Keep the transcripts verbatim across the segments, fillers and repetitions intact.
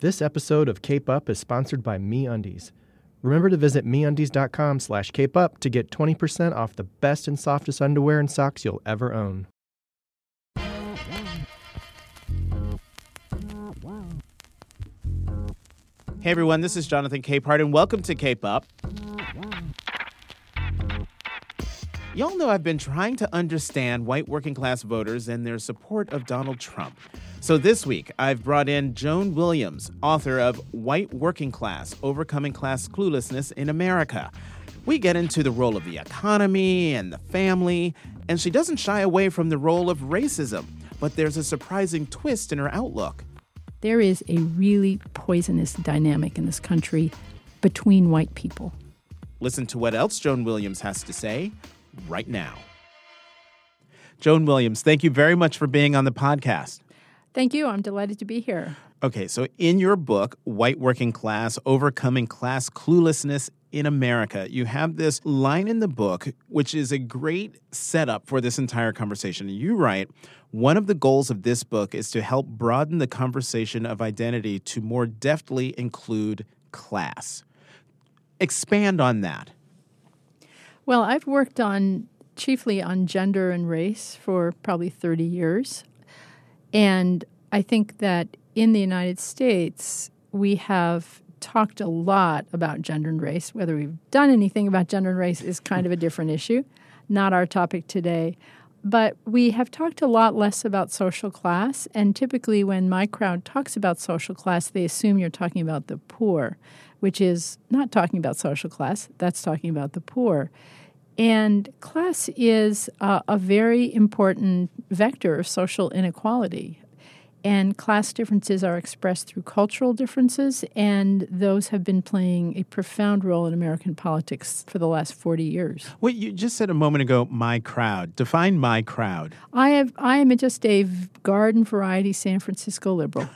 This episode of Cape Up is sponsored by MeUndies. Remember to visit MeUndies.com slash Cape Up to get twenty percent off the best and softest underwear and socks you'll ever own. Hey everyone, this is Jonathan Capehart, and welcome to Cape Up. Y'all know I've been trying to understand white working class voters and their support of Donald Trump. So this week, I've brought in Joan Williams, author of White Working Class, Overcoming Class Cluelessness in America. We get into the role of the economy and the family, and she doesn't shy away from the role of racism, but there's a surprising twist in her outlook. There is a really poisonous dynamic in this country between white people. Listen to what else Joan Williams has to say right now. Joan Williams, thank you very much for being on the podcast. Thank you. I'm delighted to be here. Okay, so in your book, White Working Class, Overcoming Class Cluelessness in America, you have this line in the book, which is a great setup for this entire conversation. You write, one of the goals of this book is to help broaden the conversation of identity to more deftly include class. Expand on that. Well, I've worked on chiefly on gender and race for probably thirty years. And I think that in the United States, we have talked a lot about gender and race. Whether we've done anything about gender and race is kind of a different issue, not our topic today. But we have talked a lot less about social class, and typically when my crowd talks about social class, they assume you're talking about the poor, which is not talking about social class, that's talking about the poor. And class is uh, a very important vector of social inequality. And class differences are expressed through cultural differences, and those have been playing a profound role in American politics for the last forty years. Wait, you just said a moment ago, my crowd. Define my crowd. I have. I am just a garden variety San Francisco liberal.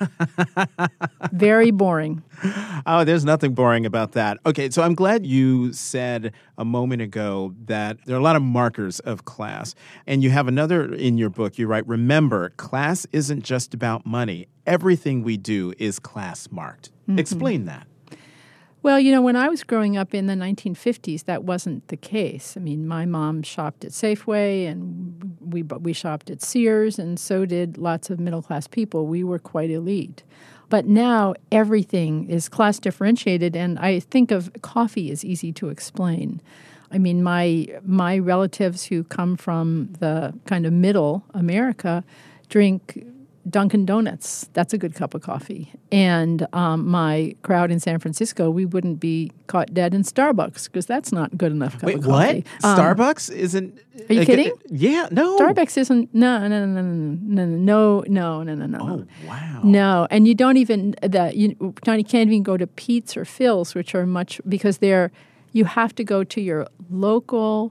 Very boring. Oh, there's nothing boring about that. Okay, so I'm glad you said a moment ago that there are a lot of markers of class. And you have another in your book, you write, remember, class isn't just about money. Everything we do is class marked. Mm-hmm. Explain that. Well, you know, when I was growing up in the nineteen fifties, that wasn't the case. I mean, my mom shopped at Safeway, and we we shopped at Sears, and so did lots of middle-class people. We were quite elite. But now everything is class differentiated, and I think of coffee as easy to explain. I mean, my my relatives who come from the kind of middle America drink Dunkin' Donuts. That's a good cup of coffee. And um, my crowd in San Francisco, we wouldn't be caught dead in Starbucks because that's not good enough cup Wait, of coffee. What? Um, Starbucks isn't... Are you like, kidding? Uh, yeah, no. Starbucks isn't... No, no, no, no, no, no, no, no, no, no. Oh, wow. No, and you don't even... The, you, you can't even go to Pete's or Phil's, which are much... Because they're... You have to go to your local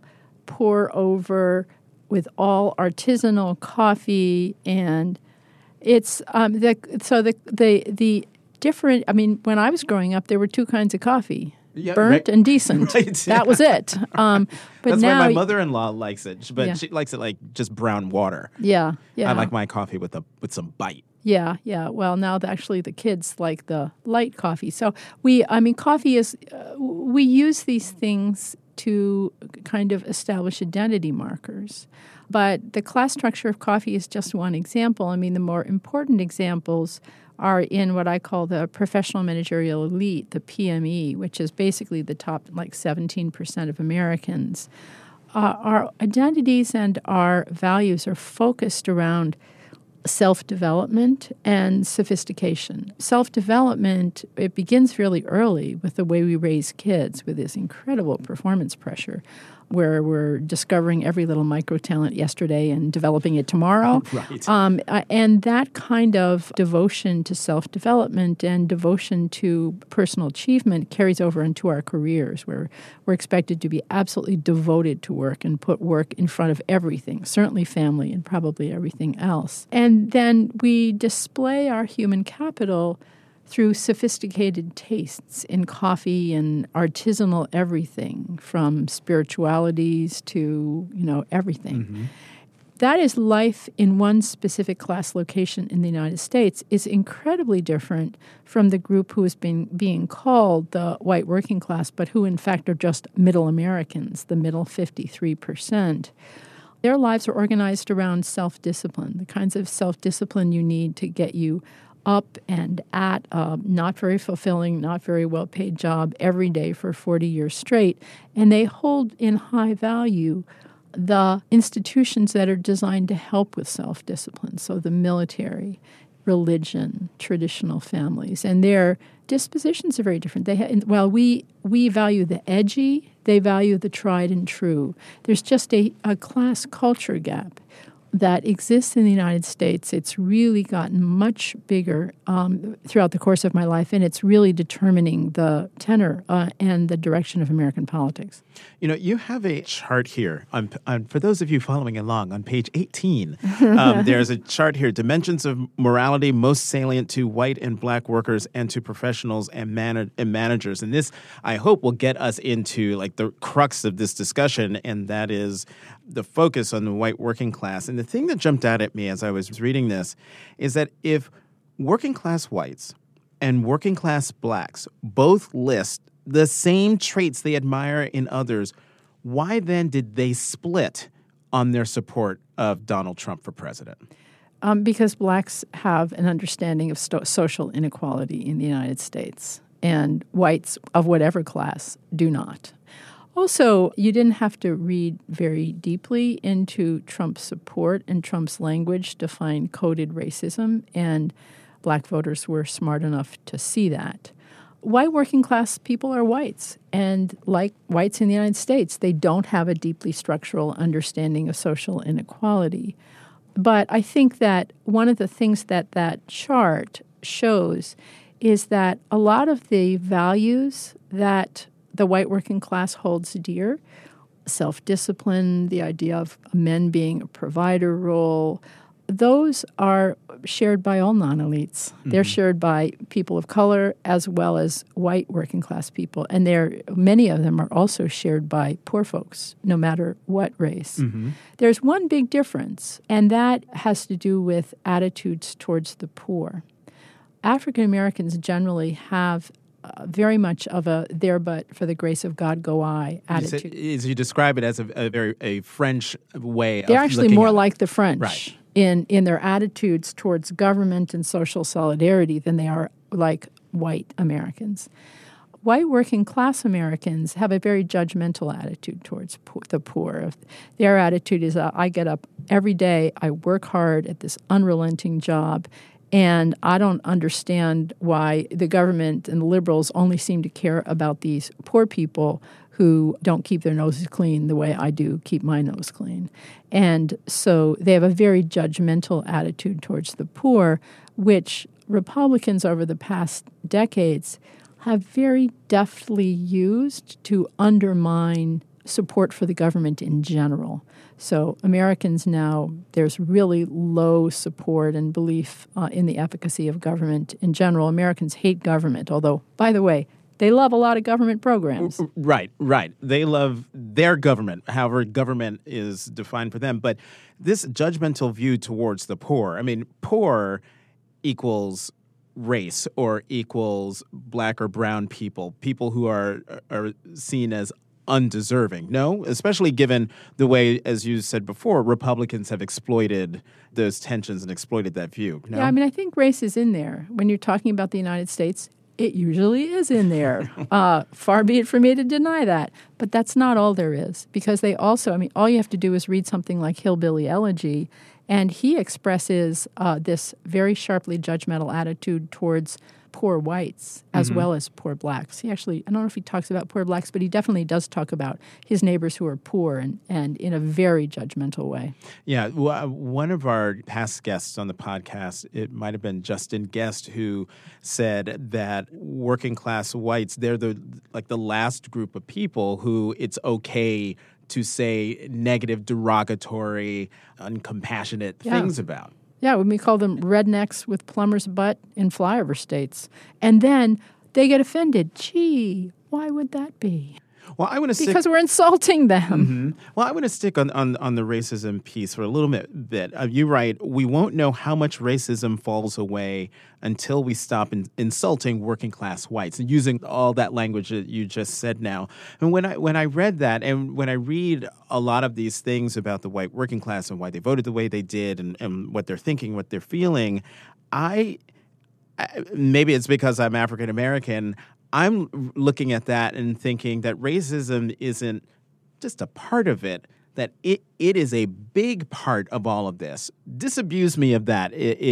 pour-over with all artisanal coffee, and it's... um the So the the the different... I mean, when I was growing up, there were two kinds of coffee. Yeah, burnt right. and decent. Right. That was it. Um, but That's now, why my mother-in-law likes it, but Yeah. she likes it like just brown water. Yeah, yeah. I like my coffee with a with some bite. Yeah, yeah. Well, now the, actually the kids like the light coffee. So we, I mean, coffee is, uh, we use these things to kind of establish identity markers. But the class structure of coffee is just one example. I mean, the more important examples are in what I call the professional managerial elite, the P M E, which is basically the top like seventeen percent of Americans. Uh, our identities and our values are focused around self-development and sophistication. Self-development, it begins really early with the way we raise kids with this incredible performance pressure where we're discovering every little micro-talent yesterday and developing it tomorrow. Right. Um, and that kind of devotion to self-development and devotion to personal achievement carries over into our careers, where we're expected to be absolutely devoted to work and put work in front of everything, certainly family and probably everything else. And then we display our human capital through sophisticated tastes in coffee and artisanal everything, from spiritualities to, you know, everything. Mm-hmm. that is life in one specific class location in the United States is incredibly different from the group who is being, being called the white working class, but who in fact are just middle Americans, the middle fifty-three percent. Their lives are organized around self-discipline, the kinds of self-discipline you need to get you up and at a not very fulfilling, not very well-paid job every day for forty years straight. And they hold in high value the institutions that are designed to help with self-discipline, so the military, religion, traditional families, and their dispositions are very different. They ha- while we we value the edgy, they value the tried and true. There's just a, a class culture gap that exists in the United States. It's really gotten much bigger um, throughout the course of my life, and it's really determining the tenor uh, and the direction of American politics. You know, you have a chart here. On, on, for those of you following along, on page eighteen, um, there's a chart here, dimensions of morality most salient to white and black workers and to professionals and, man- and managers. And this, I hope, will get us into like the crux of this discussion, and that is the focus on the white working class. And the thing that jumped out at me as I was reading this is that if working class whites and working class blacks both list the same traits they admire in others, why then did they split on their support of Donald Trump for president? Um, because blacks have an understanding of sto- social inequality in the United States, and whites of whatever class do not. Also, you didn't have to read very deeply into Trump's support and Trump's language to find coded racism, and black voters were smart enough to see that. White working class people are whites, and like whites in the United States, they don't have a deeply structural understanding of social inequality. But I think that one of the things that that chart shows is that a lot of the values that the white working class holds dear, self-discipline, the idea of men being a provider role, those are shared by all non-elites. Mm-hmm. They're shared by people of color as well as white working class people. And they're, many of them are also shared by poor folks, no matter what race. Mm-hmm. There's one big difference, and that has to do with attitudes towards the poor. African Americans generally have Uh, very much of a there but for the grace of God go I attitude. You, say, you describe it as a, a very a French way They're of actually more at like it. the French right. in, in their attitudes towards government and social solidarity than they are like white Americans. White working class Americans have a very judgmental attitude towards po- the poor. Their attitude is, uh, I get up every day, I work hard at this unrelenting job, and I don't understand why the government and the liberals only seem to care about these poor people who don't keep their noses clean the way I do keep my nose clean. And so they have a very judgmental attitude towards the poor, which Republicans over the past decades have very deftly used to undermine support for the government in general. So Americans now, there's really low support and belief uh, in the efficacy of government in general. Americans hate government, although, by the way, they love a lot of government programs. Right, right. They love their government, however government is defined for them. But this judgmental view towards the poor, I mean, poor equals race or equals black or brown people, people who are are seen as undeserving. No, especially given the way, as you said before, Republicans have exploited those tensions and exploited that view. No? Yeah, I mean, I think race is in there. When you're talking about the United States, it usually is in there. uh, far be it for me to deny that. But that's not all there is, because they also, I mean, all you have to do is read something like Hillbilly Elegy, and he expresses uh, this very sharply judgmental attitude towards poor whites as mm-hmm. well as poor blacks. He actually, I don't know if he talks about poor blacks, but he definitely does talk about his neighbors who are poor and, and in a very judgmental way. Yeah. Well, one of our past guests on the podcast, it might have been Justin Guest, who said that working class whites, they're the like the last group of people who it's okay to say negative, derogatory, uncompassionate yeah. things about. Yeah, when we call them rednecks with plumber's butt in flyover states. And then they get offended. Gee, why would that be? Well, I want to stick because we're insulting them. Mm-hmm. Well, I want to stick on, on, on the racism piece for a little bit. bit. Uh, you write, we won't know how much racism falls away until we stop in, insulting working class whites, and using all that language that you just said now. And when I when I read that, and when I read a lot of these things about the white working class and why they voted the way they did, and, and what they're thinking, what they're feeling, I maybe it's because I'm African American. I'm looking at that and thinking that racism isn't just a part of it, that it, it is a big part of all of this. Disabuse me of that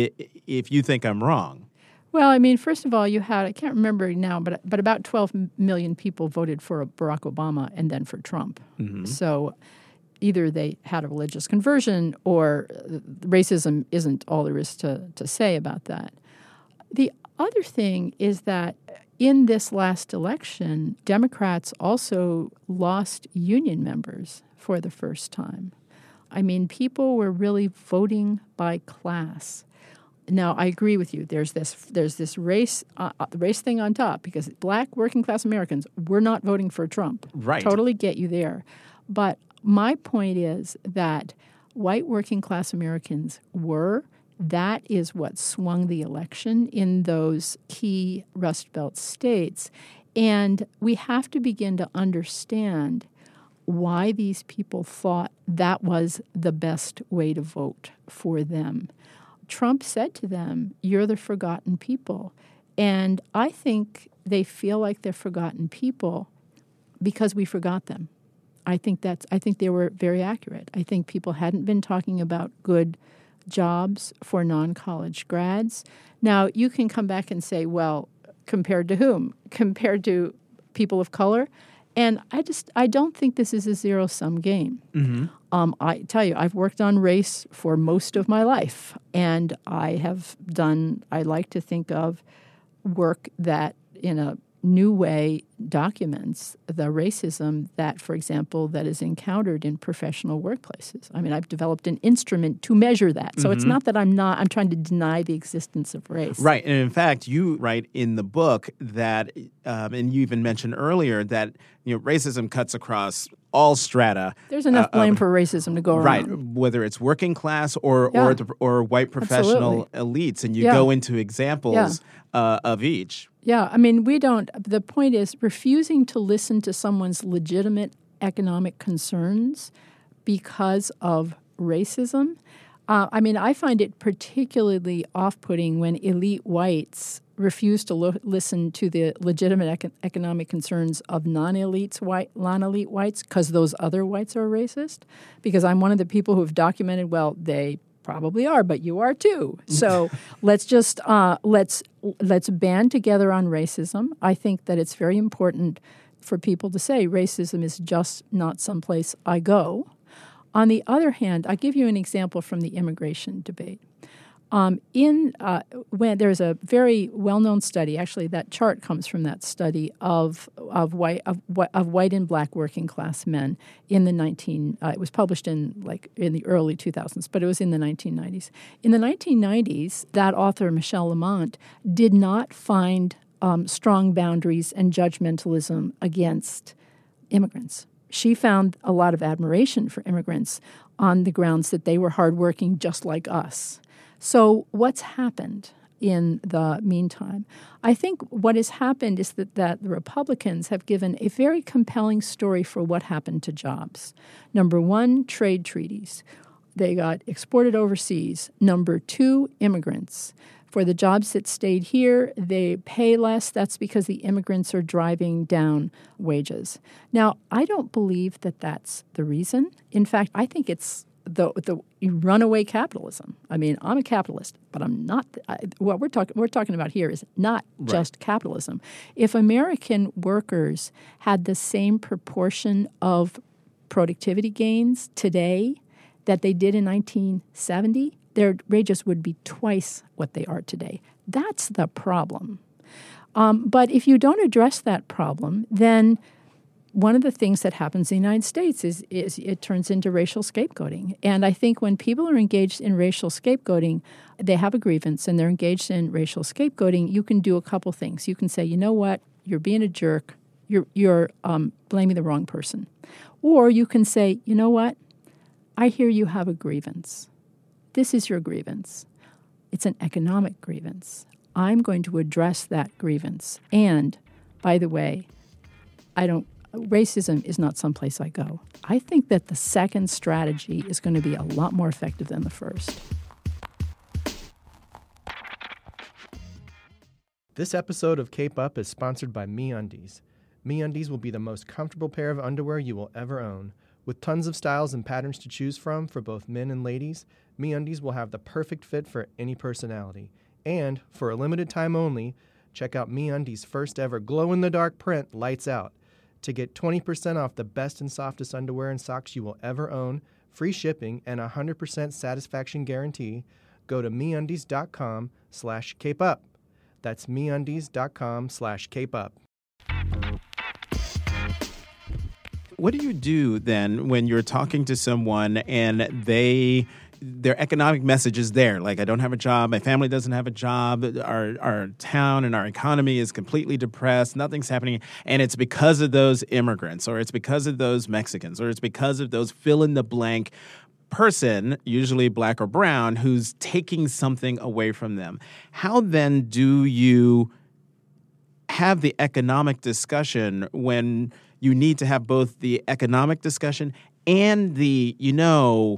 if you think I'm wrong. Well, I mean, first of all, you had, I can't remember now, but but about twelve million people voted for Barack Obama and then for Trump. Mm-hmm. So either they had a religious conversion, or racism isn't all there is to, to say about that. The other thing is that in this last election, Democrats also lost union members for the first time. I mean, people were really voting by class. Now, I agree with you. There's this there's this race uh, race thing on top, because black working class Americans were not voting for Trump. Right. Totally get you there. But my point is that white working class Americans were. That is what swung the election in those key Rust Belt states. And we have to begin to understand why these people thought that was the best way to vote for them. Trump said to them, "You're the forgotten people." And I think they feel like they're forgotten people because we forgot them. I think that's I think they were very accurate. I think people hadn't been talking about good jobs for non-college grads. Now, you can come back and say, well, compared to whom? Compared to people of color? And I just, I don't think this is a zero-sum game. Mm-hmm. Um, I tell you, I've worked on race for most of my life, and I have done, I like to think of work that in a new way documents the racism that, for example, that is encountered in professional workplaces. I mean, I've developed an instrument to measure that. So mm-hmm. it's not that I'm not, I'm trying to deny the existence of race. Right. And in fact, you write in the book that, um, and you even mentioned earlier that, you know, racism cuts across all strata. There's enough uh, blame um, for racism to go around. Right. Whether it's working class or yeah. or, the, or white professional Absolutely. elites. And you yeah. go into examples yeah. uh, of each. Yeah, I mean, we don't, the point is refusing to listen to someone's legitimate economic concerns because of racism. Uh, I mean, I find it particularly off-putting when elite whites refuse to lo- listen to the legitimate econ- economic concerns of non-elites, white, non-elite whites, because those other whites are racist. Because I'm one of the people who have documented, well, they probably are, but you are too. So let's just uh, let's let's band together on racism. I think that it's very important for people to say racism is just not someplace I go. On the other hand, I'll give you an example from the immigration debate. Um, in uh, when there's a very well-known study, actually that chart comes from that study of of white of, of white and black working class men in the nineteen. Uh, it was published in like in the early two thousands, but it was in the nineteen nineties. In the nineteen nineties, that author Michelle Lamont did not find um, strong boundaries and judgmentalism against immigrants. She found a lot of admiration for immigrants on the grounds that they were hardworking just like us. So what's happened in the meantime? I think what has happened is that, that the Republicans have given a very compelling story for what happened to jobs. Number one, trade treaties. They got exported overseas. Number two, immigrants. For the jobs that stayed here, they pay less. That's because the immigrants are driving down wages. Now, I don't believe that that's the reason. In fact, I think it's the the runaway capitalism. I mean, I'm a capitalist, but I'm not. I, what we're talking we're talking about here is not right. just capitalism. If American workers had the same proportion of productivity gains today that they did in nineteen seventy, their wages would be twice what they are today. That's the problem. Um, but if you don't address that problem, then one of the things that happens in the United States is, is it turns into racial scapegoating. And I think when people are engaged in racial scapegoating, they have a grievance and they're engaged in racial scapegoating, you can do a couple things. You can say, you know what, you're being a jerk, You're, you're um, blaming the wrong person. Or you can say, you know what? I hear you have a grievance. This is your grievance. It's an economic grievance. I'm going to address that grievance. And, by the way, I don't. Racism is not someplace I go. I think that the second strategy is going to be a lot more effective than the first. This episode of Cape Up is sponsored by MeUndies. MeUndies will be the most comfortable pair of underwear you will ever own. With tons of styles and patterns to choose from for both men and ladies, MeUndies will have the perfect fit for any personality. And, for a limited time only, check out MeUndies' first ever glow-in-the-dark print, Lights Out. To get twenty percent off the best and softest underwear and socks you will ever own, free shipping, and a one hundred percent satisfaction guarantee, go to MeUndies.com slash Cape Up. That's MeUndies.com slash Cape Up. What do you do then when you're talking to someone and they their economic message is there? Like, I don't have a job, my family doesn't have a job, our our town and our economy is completely depressed, nothing's happening, and it's because of those immigrants, or it's because of those Mexicans, or it's because of those fill-in-the-blank person, usually black or brown, who's taking something away from them. How then do you have the economic discussion when you need to have both the economic discussion and the, you know,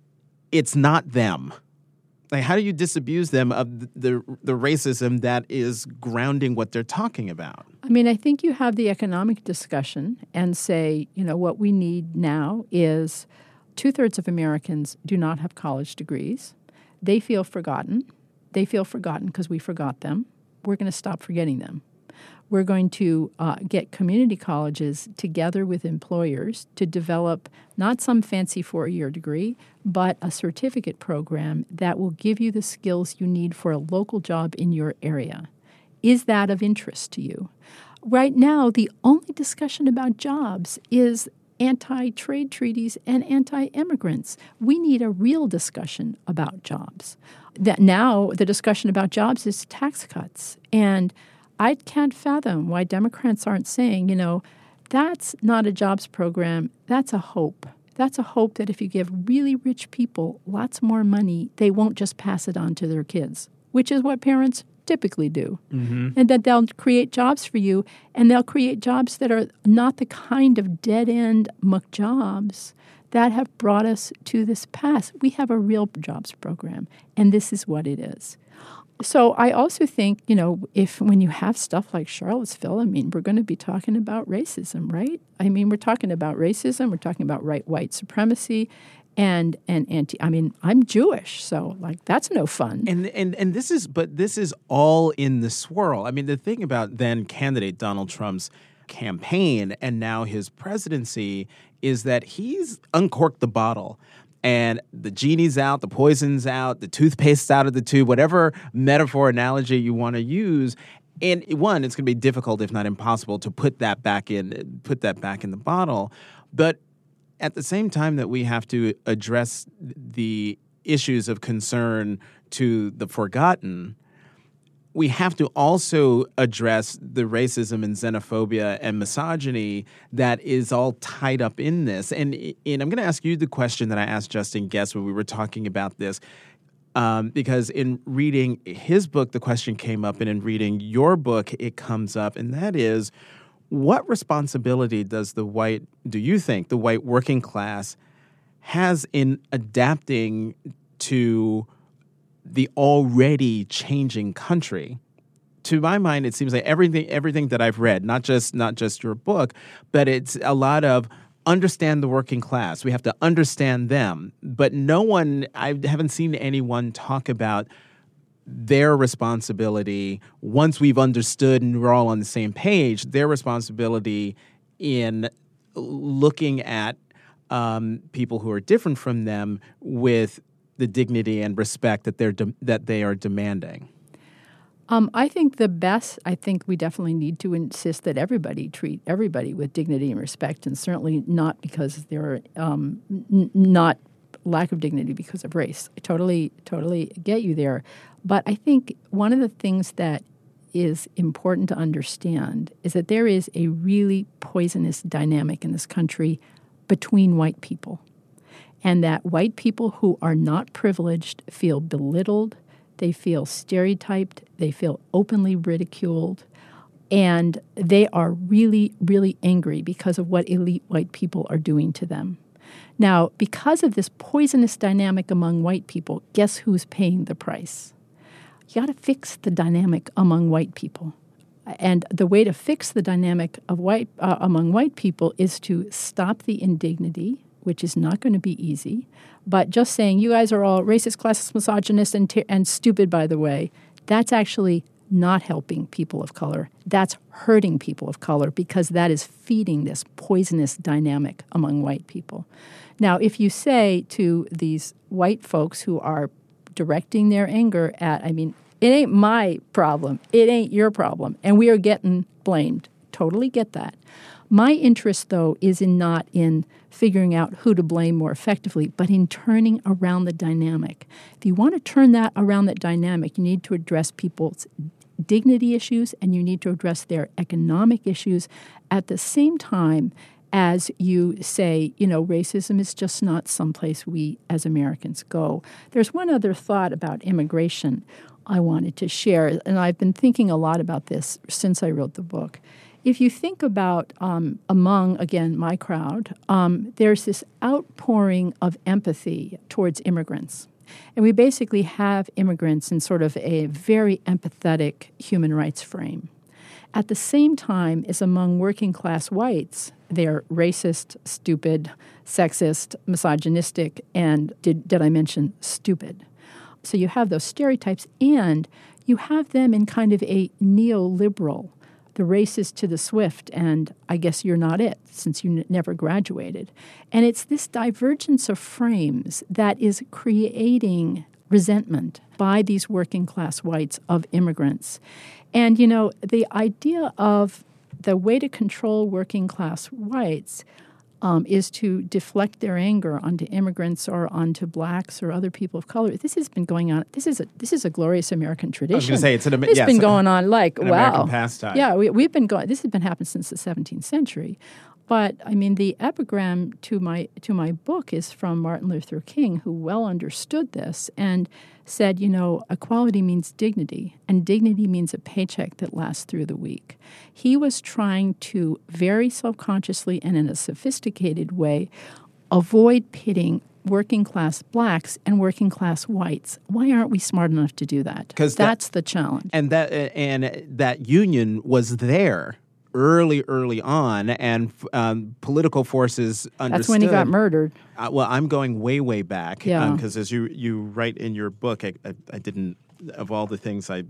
it's not them? Like, how do you disabuse them of the, the the racism that is grounding what they're talking about? I mean, I think you have the economic discussion and say, you know, what we need now is two-thirds of Americans do not have college degrees. They feel forgotten. They feel forgotten because we forgot them. We're going to stop forgetting them. We're going to uh, get community colleges together with employers to develop not some fancy four-year degree, but a certificate program that will give you the skills you need for a local job in your area. Is that of interest to you? Right now, the only discussion about jobs is anti-trade treaties and anti-immigrants. We need a real discussion about jobs. That now the discussion about jobs is tax cuts. And I can't fathom why Democrats aren't saying, you know, that's not a jobs program, that's a hope. That's a hope that if you give really rich people lots more money, they won't just pass it on to their kids, which is what parents typically do. Mm-hmm. And that they'll create jobs for you, and they'll create jobs that are not the kind of dead-end muck jobs that have brought us to this pass. We have a real jobs program, and this is what it is. So I also think, you know, if when you have stuff like Charlottesville, I mean, we're going to be talking about racism, right? I mean, we're talking about racism, we're talking about right white supremacy, and and anti. I mean, I'm Jewish, so like that's no fun. And and and this is, but this is all in the swirl. I mean, the thing about then candidate Donald Trump's campaign and now his presidency is that he's uncorked the bottle. And the genie's out, the poison's out, the toothpaste's out of the tube, whatever metaphor, analogy you want to use. And one, it's going to be difficult, if not impossible, to put that back in, put that back in the bottle. But at the same time that we have to address the issues of concern to the forgotten, we have to also address the racism and xenophobia and misogyny that is all tied up in this. And, and I'm going to ask you the question that I asked Justin Guest when we were talking about this, um, because in reading his book, the question came up, and in reading your book, it comes up, and that is, what responsibility does the white, do you think, the white working class has in adapting to the already changing country? To my mind, it seems like everything everything that I've read, not just not just your book, but it's a lot of understand the working class. We have to understand them. But no one, I haven't seen anyone talk about their responsibility once we've understood and we're all on the same page, their responsibility in looking at um, people who are different from them with the dignity and respect that they're de- that they are demanding. Um, I think the best, I think we definitely need to insist that everybody treat everybody with dignity and respect, and certainly not because they're um, n- not lack of dignity because of race. I totally, totally get you there. But I think one of the things that is important to understand is that there is a really poisonous dynamic in this country between white people, and that white people who are not privileged feel belittled, they feel stereotyped, they feel openly ridiculed, and they are really, really angry because of what elite white people are doing to them. Now, because of this poisonous dynamic among white people, guess who's paying the price? You got to fix the dynamic among white people. And the way to fix the dynamic of white uh, among white people is to stop the indignity, which is not going to be easy. But just saying, you guys are all racist, classist, misogynist, and, t- and stupid, by the way, that's actually not helping people of color. That's hurting people of color because that is feeding this poisonous dynamic among white people. Now, if you say to these white folks who are directing their anger at, I mean, it ain't my problem, it ain't your problem, and we are getting blamed. Totally get that. My interest, though, is in not in figuring out who to blame more effectively, but in turning around the dynamic. If you want to turn that around that dynamic, you need to address people's dignity issues and you need to address their economic issues at the same time as you say, you know, racism is just not someplace we as Americans go. There's one other thought about immigration I wanted to share, and I've been thinking a lot about this since I wrote the book. If you think about um, among, again, my crowd, um, there's this outpouring of empathy towards immigrants. And we basically have immigrants in sort of a very empathetic human rights frame. At the same time as among working class whites, they're racist, stupid, sexist, misogynistic, and did, did I mention stupid? So you have those stereotypes, and you have them in kind of a neoliberal, the racist to the swift, and I guess you're not it since you n- never graduated. And it's this divergence of frames that is creating resentment by these working class whites of immigrants. And, you know, the idea of the way to control working class whites um, is to deflect their anger onto immigrants or onto blacks or other people of color. This has been going on. This is a this is a glorious American tradition. I was going to say it's an It's yes, been going on like an wow, American pastime. Yeah, we, we've been going. This has been happening since the seventeenth century. But I mean, the epigram to my to my book is from Martin Luther King, who well understood this and said, you know, equality means dignity, and dignity means a paycheck that lasts through the week. He was trying to very self-consciously and in a sophisticated way avoid pitting working class blacks and working class whites. Why aren't we smart enough to do that? Because that's that, the challenge. And that and that union was there early, early on, and um, political forces understood. That's when he got murdered. Uh, well, I'm going way, way back. Yeah. Because um, as you, you write in your book, I, I, I didn't, of all the things I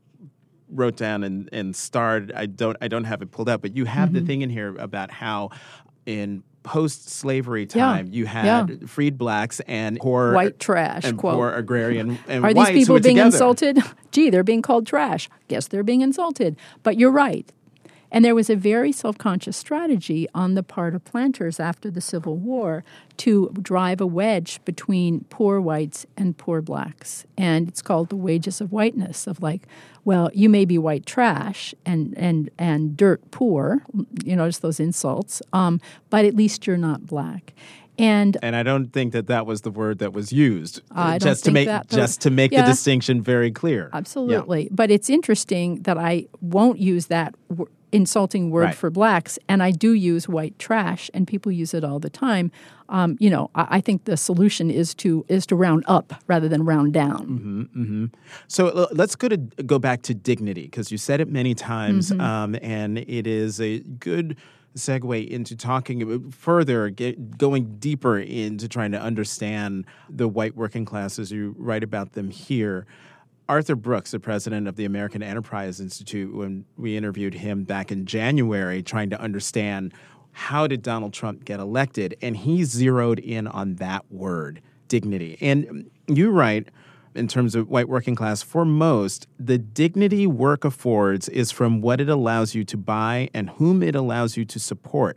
wrote down and, and starred, I don't I don't have it pulled up, but you have mm-hmm. the thing in here about how in post-slavery time, yeah. you had yeah. freed blacks and poor white trash, and quote. poor agrarian and Are whites these people being together. insulted? Gee, they're being called trash. Guess they're being insulted. But you're right. And there was a very self-conscious strategy on the part of planters after the Civil War to drive a wedge between poor whites and poor blacks. And it's called the wages of whiteness, of like, well, you may be white trash and and, and dirt poor, you know, just those insults, um, but at least you're not black. And and I don't think that that was the word that was used. I just don't to think make that, just to make yeah. the distinction very clear. Absolutely. Yeah. But it's interesting that I won't use that w- insulting word right. for blacks, and I do use white trash, and people use it all the time. Um, you know, I, I think the solution is to is to round up rather than round down. Mm-hmm, mm-hmm. So uh, let's go to go back to dignity, because you said it many times, mm-hmm. um, and it is a good segue into talking further, get, going deeper into trying to understand the white working class as you write about them here. Arthur Brooks, the president of the American Enterprise Institute, when we interviewed him back in January, trying to understand how did Donald Trump get elected, and he zeroed in on that word, dignity. And you write, in terms of white working class, for most, the dignity work affords is from what it allows you to buy and whom it allows you to support.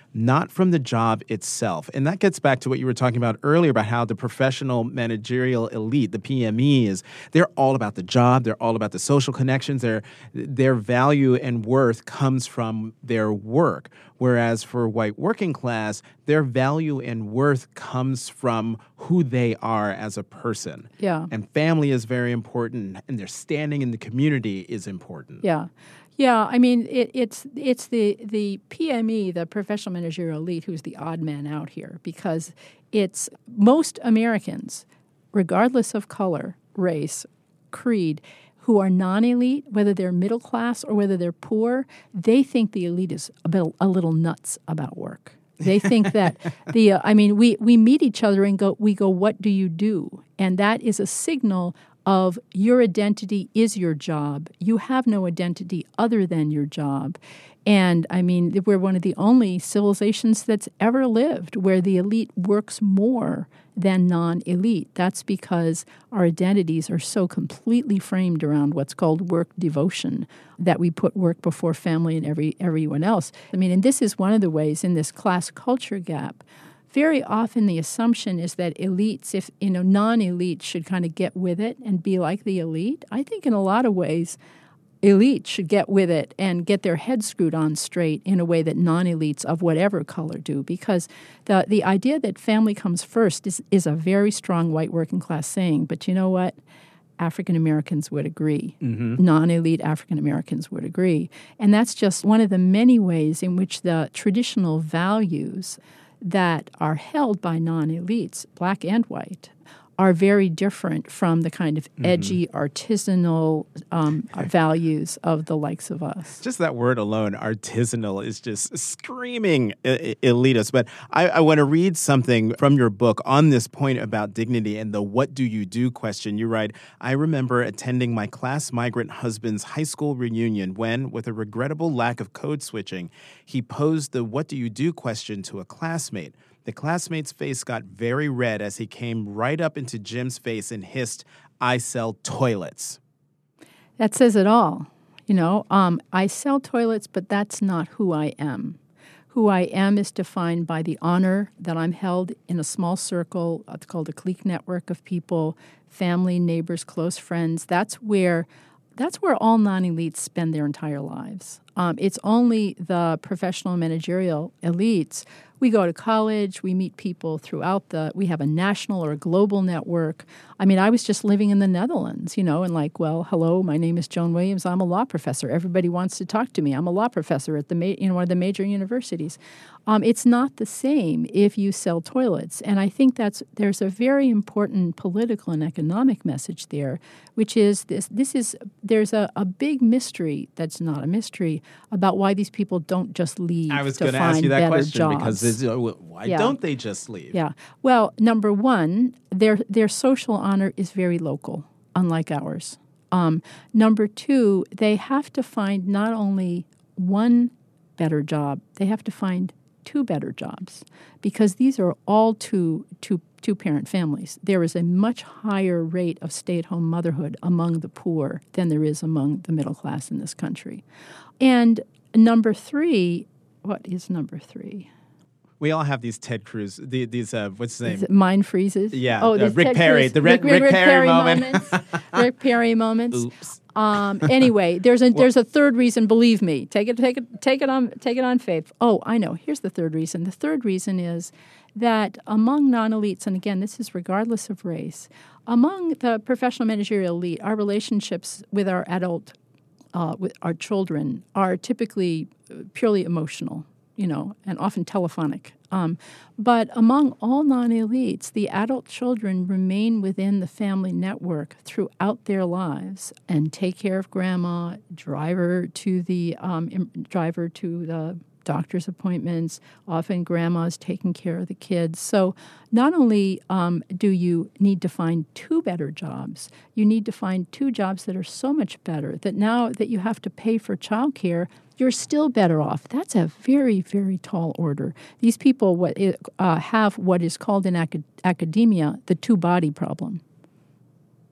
not from the job itself. And that gets back to what you were talking about earlier about how the professional managerial elite, the P M Es, they're all about the job. They're all about the social connections. Their, their value and worth comes from their work. Whereas for white working class, their value and worth comes from who they are as a person. Yeah. And family is very important, and their standing in the community is important. Yeah. Yeah, I mean, it, it's it's the, the P M E, the professional managerial elite, who's the odd man out here, because it's most Americans, regardless of color, race, creed, who are non-elite, whether they're middle class or whether they're poor, they think the elite is a, bit, a little nuts about work. They think that the uh, I mean, we, we meet each other and go, we go, what do you do? And that is a signal of your identity is your job. You have no identity other than your job. And, I mean, we're one of the only civilizations that's ever lived where the elite works more than non-elite. That's because our identities are so completely framed around what's called work devotion, that we put work before family and every everyone else. I mean, and this is one of the ways in this class culture gap. Very often the assumption is that elites, if you know, non-elites should kind of get with it and be like the elite. I think in a lot of ways, elites should get with it and get their heads screwed on straight in a way that non-elites of whatever color do, because the the idea that family comes first is, is a very strong white working class saying. But you know what? African Americans would agree. Mm-hmm. Non-elite African Americans would agree. And that's just one of the many ways in which the traditional values that are held by non-elites, black and white, are very different from the kind of edgy, mm-hmm. artisanal um, values of the likes of us. Just that word alone, artisanal, is just screaming elitist. But I, I want to read something from your book on this point about dignity and the what do you do question. You write, I remember attending my class migrant husband's high school reunion when, with a regrettable lack of code switching, he posed the what do you do question to a classmate. The classmate's face got very red as he came right up into Jim's face and hissed, I sell toilets. That says it all. You know, um, I sell toilets, but that's not who I am. Who I am is defined by the honor that I'm held in a small circle. It's called a clique network of people, family, neighbors, close friends. That's where that's where all non-elites spend their entire lives. Um, it's only the professional managerial elites. We go to college, we meet people throughout the, we have a national or a global network. I mean, I was just living in the Netherlands, you know, and like, well, hello, my name is Joan Williams. I'm a law professor. Everybody wants to talk to me. I'm a law professor at the ma- you know, one of the major universities. Um, it's not the same if you sell toilets. And I think that's, there's a very important political and economic message there, which is this, this is, there's a, a big mystery that's not a mystery about why these people don't just leave I was to going to find ask you that better question jobs. because why Yeah. don't they just leave? Yeah. Well, number one, their their social honor is very local, unlike ours. Um, number two, they have to find not only one better job, they have to find two better jobs, because these are all two two two parent families. There is a much higher rate of stay-at-home motherhood among the poor than there is among the middle class in this country. And number three, what is number three? We all have these Ted Cruz, the, these, uh, what's his name? Is it mind freezes? Yeah, Oh, uh, these Rick Ted Perry, Cruz- the Rick, Rick, Rick Perry, moment. moments. Rick Perry moments. Oops. Um, anyway, there's a there's a third reason. Believe me, take it take it take it on take it on faith. Oh, I know. Here's the third reason. The third reason is that among non-elites, and again, this is regardless of race, among the professional managerial elite, our relationships with our adult, uh, with our children, are typically purely emotional, you know, and often telephonic. Um, but among all non-elites, the adult children remain within the family network throughout their lives and take care of grandma, drive her to the um, im- drive her to the doctor's appointments. Often grandma's taking care of the kids. So not only um, do you need to find two better jobs, you need to find two jobs that are so much better that now that you have to pay for childcare, you're still better off. That's a very, very tall order. These people what, uh, have what is called in acad- academia the two-body problem.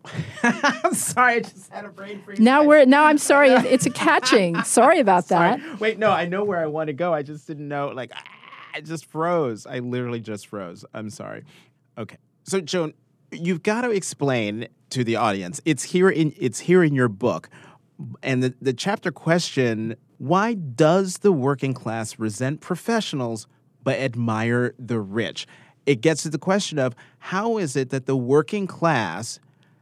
I'm sorry, I just had a brain freeze. Now we're now I'm sorry, it's a catching. Sorry about that. Sorry. Wait, no, I know where I want to go. I just didn't know. Like, ah, I just froze. I literally just froze. I'm sorry. Okay, so Joan, you've got to explain to the audience. It's here in it's here in your book, and the the chapter question: why does the working class resent professionals but admire the rich? It gets to the question of how is it that the working class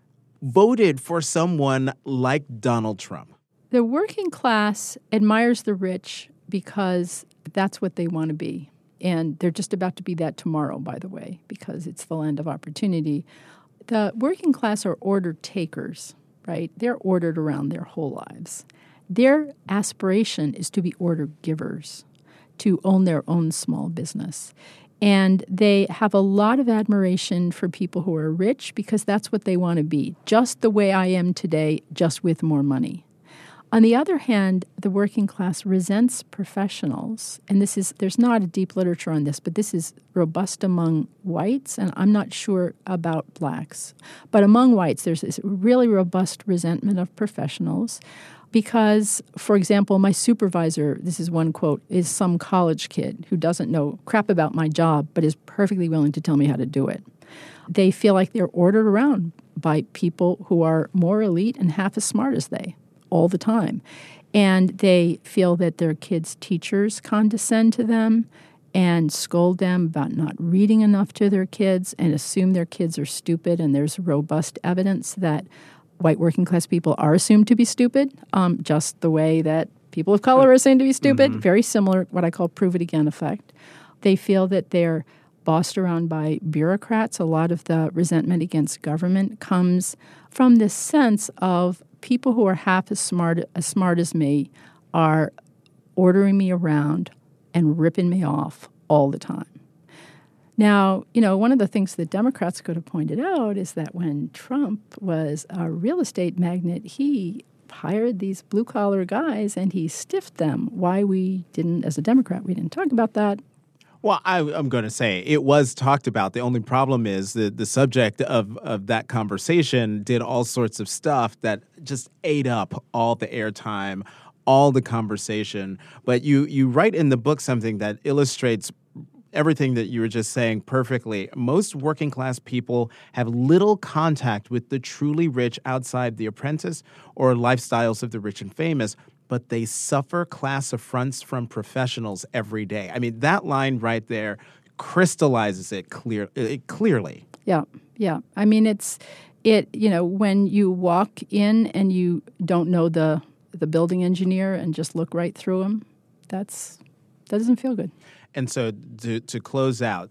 voted for someone like Donald Trump? The working class admires the rich because that's what they want to be. And they're just about to be that tomorrow, by the way, because it's the land of opportunity. The working class are order takers, right? They're ordered around their whole lives. Their aspiration is to be order givers, to own their own small business. And they have a lot of admiration for people who are rich because that's what they want to be, just the way I am today, just with more money. On the other hand, the working class resents professionals, and this is there's not a deep literature on this, but this is robust among whites, and I'm not sure about blacks. But among whites, there's this really robust resentment of professionals. Because, for example, my supervisor, this is one quote, is some college kid who doesn't know crap about my job but is perfectly willing to tell me how to do it. They feel like they're ordered around by people who are more elite and half as smart as they all the time. And they feel that their kids' teachers condescend to them and scold them about not reading enough to their kids and assume their kids are stupid, and there's robust evidence that white working class people are assumed to be stupid, um, just the way that people of color are assumed to be stupid. Mm-hmm. Very similar, what I call prove it again effect. They feel that they're bossed around by bureaucrats. A lot of the resentment against government comes from this sense of people who are half as smart as smart as me are ordering me around and ripping me off all the time. Now, you know, one of the things that Democrats could have pointed out is that when Trump was a real estate magnate, he hired these blue-collar guys and he stiffed them. Why we didn't, as a Democrat, we didn't talk about that. Well, I, I'm going to say it was talked about. The only problem is that the subject of, of that conversation did all sorts of stuff that just ate up all the airtime, all the conversation. But you you write in the book something that illustrates everything that you were just saying perfectly. Most working class people have little contact with the truly rich outside The Apprentice or lifestyles of the rich and famous, but they suffer class affronts from professionals every day. I mean, that line right there crystallizes it clear, it clearly. Yeah, yeah. I mean, it's, it. you know, when you walk in and you don't know the the building engineer and just look right through him, that's, that doesn't feel good. And so to, to close out,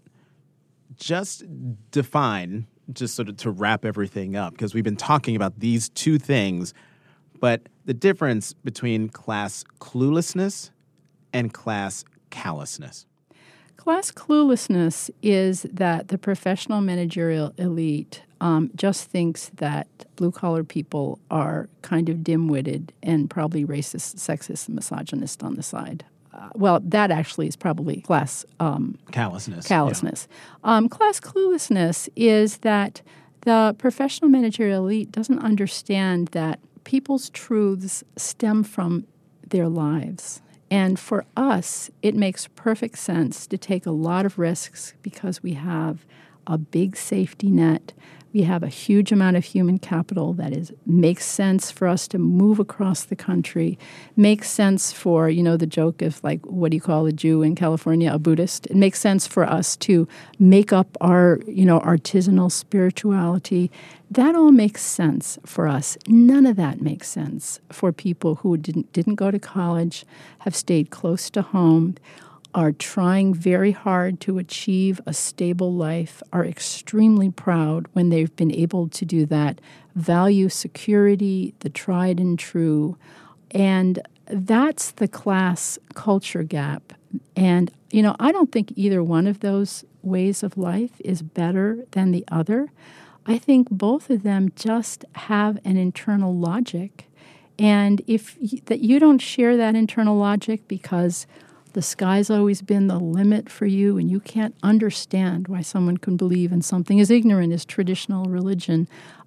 just define, just sort of to wrap everything up, because we've been talking about these two things, but the difference between class cluelessness and class callousness. Class cluelessness is that the professional managerial elite um, just thinks that blue-collar people are kind of dim-witted and probably racist, sexist, and misogynist on the side. Uh, well, that actually is probably class um, callousness. Callousness. Yeah. Um, class cluelessness is that the professional managerial elite doesn't understand that people's truths stem from their lives. And for us, it makes perfect sense to take a lot of risks because we have a big safety net. We have a huge amount of human capital that is makes sense for us to move across the country. Makes sense for, you know, the joke of like, what do you call a Jew in California, a Buddhist? It makes sense for us to make up our, you know, artisanal spirituality. That all makes sense for us. None of that makes sense for people who didn't didn't go to college, have stayed close to home, are trying very hard to achieve a stable life, are extremely proud when they've been able to do that, value security, the tried and true. And that's the class culture gap. And, you know, I don't think either one of those ways of life is better than the other. I think both of them just have an internal logic. And if y- that you don't share that internal logic because the sky's always been the limit for you and you can't understand why someone can believe in something as ignorant as traditional religion,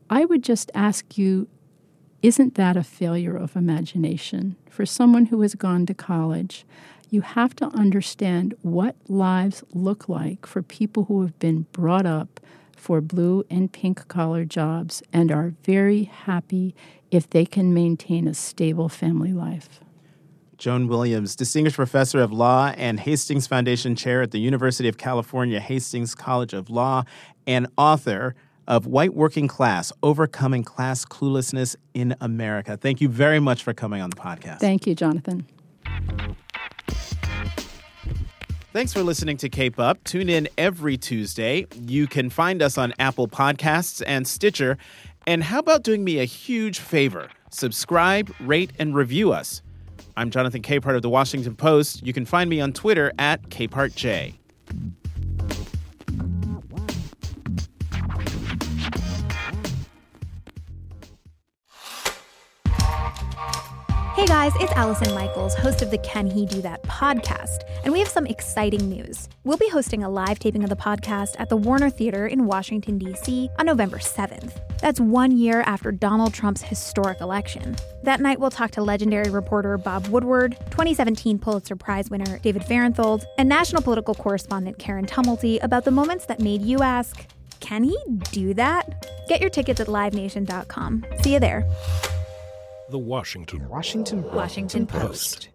I would just ask you, isn't that a failure of imagination? For someone who has gone to college, you have to understand what lives look like for people who have been brought up for blue and pink collar jobs and are very happy if they can maintain a stable family life. Joan Williams, Distinguished Professor of Law and Hastings Foundation Chair at the University of California Hastings College of Law, and author of White Working Class, Overcoming Class Cluelessness in America. Thank you very much for coming on the podcast. Thank you, Jonathan. Thanks for listening to Cape Up. Tune in every Tuesday. You can find us on Apple Podcasts and Stitcher. And how about doing me a huge favor? Subscribe, rate, and review us. I'm Jonathan Capehart of The Washington Post. You can find me on Twitter at CapehartJ. Hey guys, it's Allison Michaels, host of the Can He Do That podcast, and we have some exciting news. We'll be hosting a live taping of the podcast at the Warner Theater in Washington, D C on November seventh. That's one year after Donald Trump's historic election. That night, we'll talk to legendary reporter Bob Woodward, twenty seventeen Pulitzer Prize winner David Fahrenthold, and national political correspondent Karen Tumulty about the moments that made you ask, can he do that? Get your tickets at live nation dot com. See you there. The Washington Washington Washington Post.